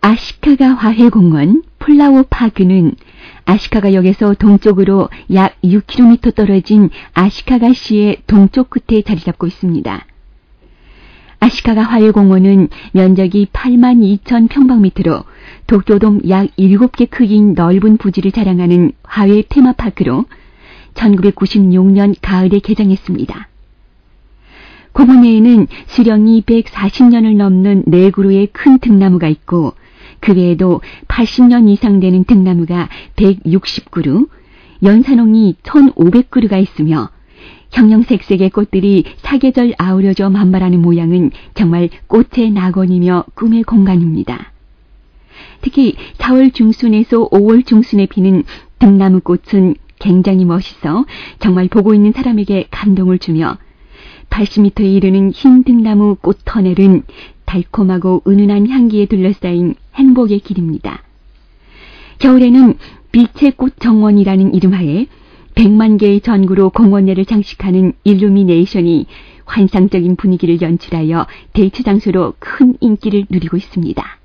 아시카가 화훼공원 플라워 파크는 아시카가역에서 동쪽으로 약 6km 떨어진 아시카가시의 동쪽 끝에 자리 잡고 있습니다. 아시카가 화훼공원은 면적이 82,000평방미터로 도쿄돔 약 7개 크기인 넓은 부지를 자랑하는 화훼 테마파크로 1996년 가을에 개장했습니다. 공원 내에는 수령이 140년을 넘는 4그루의 큰 등나무가 있고 그 외에도 80년 이상 되는 등나무가 160그루, 연산홍이 1,500그루가 있으며 형형색색의 꽃들이 사계절 아우러져 만발하는 모양은 정말 꽃의 낙원이며 꿈의 공간입니다. 특히 4월 중순에서 5월 중순에 피는 등나무 꽃은 굉장히 멋있어 정말 보고 있는 사람에게 감동을 주며 80m에 이르는 흰 등나무 꽃 터널은 달콤하고 은은한 향기에 둘러싸인 행복의 길입니다. 겨울에는 빛의 꽃 정원이라는 이름하에 100만 개의 전구로 공원 내를 장식하는 일루미네이션이 환상적인 분위기를 연출하여 데이트 장소로 큰 인기를 누리고 있습니다.